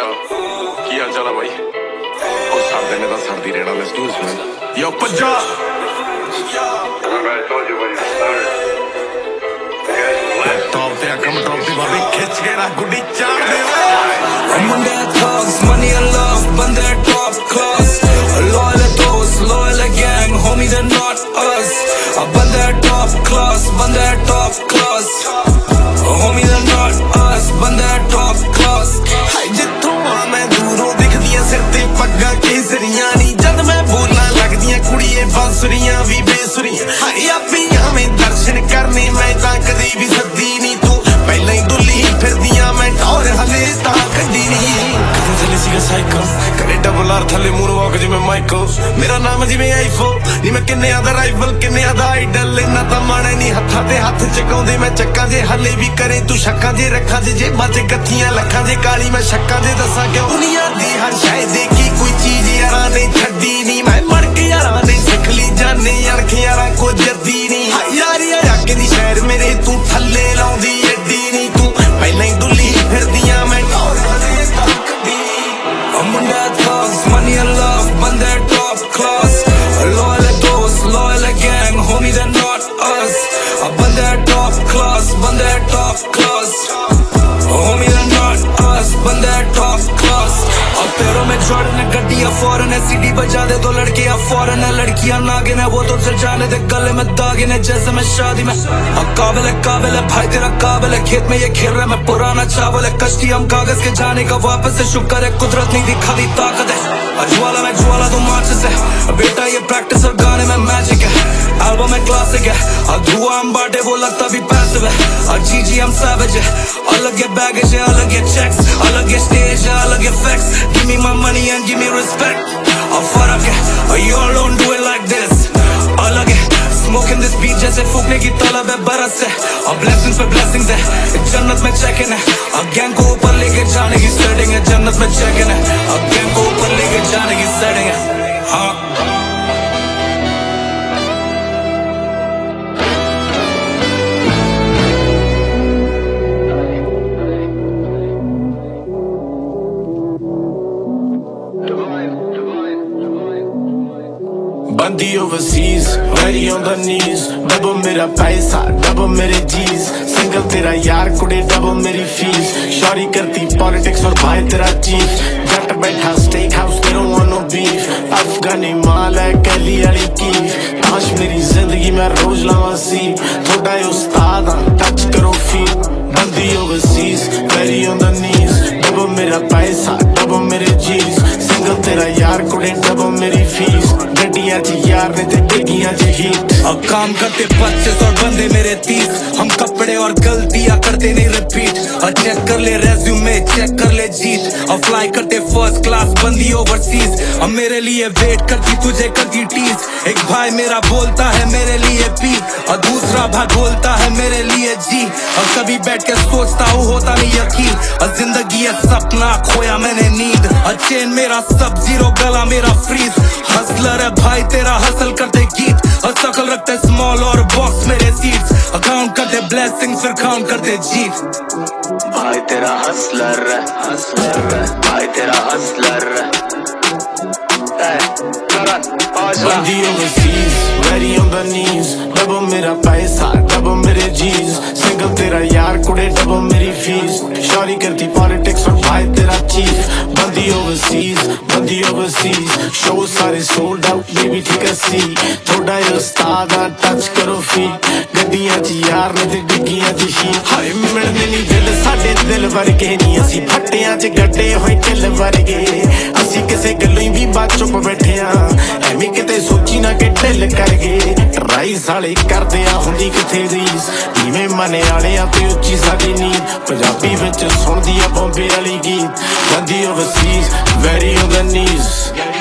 की हाल चाल है भाई? और सर्दी ने तो सर्दी रहना। Let's do this man. Yo पज्जा टॉप ते कम टॉप ते बाबे खिच के ना गुड्डी चाड़ दे। मुंडे thugs, money and love, बंदे top class, loyal dost, loyal gang, homie they're not us. बंदे top class, बंदे top class, homie they're not us, बंदे top class. हाय जित्थों आ मैं दूरों दिखदियां सिर ते पग्गां केसरियां नी, जद मैं बोलना लगदियां कुड़िए बांसुरियां भी बेसुरियां। हाय आपियां में दर्शन करने मैं तां कदी भी सद्दी नी, तू पहले ही दुल्ली फिरदियां मैं टौर हले तां कड्डी नी। कदों चले सीगा साइकिल करे डबल आर थले मून वॉक जिवें माइकल, मेरा नाम जिवें आईफो नी, मैं किन्ने दा राइवल किन्ने दा आइडल, इन्ना तां माणे नी हत्थां ते हत्थ चकाउंदे मैं चक्कां जे हले भी करे तू शक्कां जे रखां जे जेबां च गत्थियां लखां जे काली मैं शक्कां जे दसां क्यों दुनिया दी हर शै देखी कोई चीज यारां ने छड्डी नी, मैं मड़ के यारां ने सिख ली जाने अणख यारां को जद्दी नी। यारी आके दी शहर मेरे तू थल्ले लाउंदी एडी नी, तू पहले ही दुल्ली फिरदियां मैं टौर हले तां कड्डी नी। मुंडे thugs, money and love, बंदे top class, loyal dost, loyal gang, homie they're not us. बंदे top class, बंदे top class, homie they're not us, बंदे top class. पैरों में जॉर्डन है, गड्डियां फॉरेन है, सीडी बजा दे तो लड़कियां फॉरेन है, लड़कियां नागिन है वो तो चल जाने दे, गले में दागिन है जैसे मैं शादी में। काबिल है भाई तेरा काबिल है, खेत में ये खेल रहा मैं पुराना चावल है, कश्ती हम कागज के जाने का वापस से शुक्र है, कुदरत नहीं दिखाती ताकत है। ज्वाला में ज्वाला तो माचिस है बेटा, ये प्रैक्टिस और गाने में मैजिक है, एल्बम में क्लासिक है, धुआं हम बांटे वो लगता भी पैसिव है, जी हम सैवेज है, अलग ये बैगेज है, अलग ये चेक्स, अलग ये स्टेज है, अलग ये facts, give me my money and give me respect. फर्क है you all don't do it like this, अलग है smoking this beat जैसे फूकने की तलब है बरस है, blessings पे blessings है, जन्नत में चेक-इन है, गैंग को ऊपर लेके जाने की सेटिंग है, जन्नत में चेक-इन है, गैंग को ऊपर लेके जाने की सेटिंग है। हाँ बंदी overseas, very on the knees, double मेरा पैसा डबल मेरे जीज, सिंगल तेरा यार कुड़े डबल मेरी फीस, शॉरी करती पॉलिटिक्स और भाई तेरा चीफ, जट बैठा steak house they don't want no beef, Afghani माल है कैली वाली कीफ, ताश मेरी जिंदगी में रोज लावा सी, थोड़ा उस्ताद टच करो फीट। बंदी overseas, very on the knees, double मेरा पैसा डबल मेरे जीज, सिंगल तेरा यार कुड़े डबल मेरी फीस, गड्डियां च यार ने ते डिग्गियां च हीट। अब काम करते 25 और बंदे मेरे 30, हम कपड़े और गलतियां करते नहीं रिपीट, और चेक कर ले रेज्यूमे चेक कर ले जीत, और फ्लाई करते फर्स्ट क्लास बंदी ओवरसीज, अब मेरे लिए वेट करती तुझे करती टीज, एक भाई मेरा बोलता है मेरे लिए पी, और दूसरा भाई बोलता है मेरे लिए जी, और कभी बैठ के सोचता हूँ होता नहीं यकीन, और जिंदगी है सपना खोया मैंने नींद, और चेन मेरा सब जीरो गला मेरा फ्रीज, हसलर है भाई तेरा हसल करते गीत, और शकल रखते स्मॉल और बॉक्स मेरे सीट्स, काउंट करते ब्लेसिंग्स फिर काउंट करते जीत। भाई तेरा हसलर भाई तेरा हसलर बंदी overseas, very on the knees, double मेरा पैसा डबल मेरे जीज, सिंगल तेरा यार कुड़े डबल मेरी फीस, शॉरी करती पॉलिटिक्स और भाई तेरा चीफ। बंदी overseas, शो सारे सोल्ड आउट बेबी ठीक है सी, थोड़ा उस्ताद टच करो फीट, गड्डियां च यार ने ते डिग्गियां च हीट। हाय मिलने नहीं दिल साडे दिल वर्गे नहीं, असी फट्टियां च गड्डे होए किल वर्गे, असी किसे गल्लों भी बात चुप बैठे आ, ਐਵੇਂ ਕਿਤੇ ਸੋਚੀ ਨਾ ਕਿ ਢਿੱਲ ਕਰ ਗਏ, ਟਰਾਈ ਸਾਲੇ ਕਰਦੇ ਆ ਹੁੰਦੀ ਕਿਥੇ ਰੀਸ, ਜਿਵੇਂ ਮਨੇ ਵਾਲਿਆਂ ਤੇ ਉੱਚੀ ਸਾਡੀ ਨੀਂਦ, ਪੰਜਾਬੀ ਵਿੱਚ ਸੁਣਦੀ ਆ ਬੰਬੇ ਵਾਲੀ ਗੀਤ। ਬੰਦੀ overseas, very on the knees।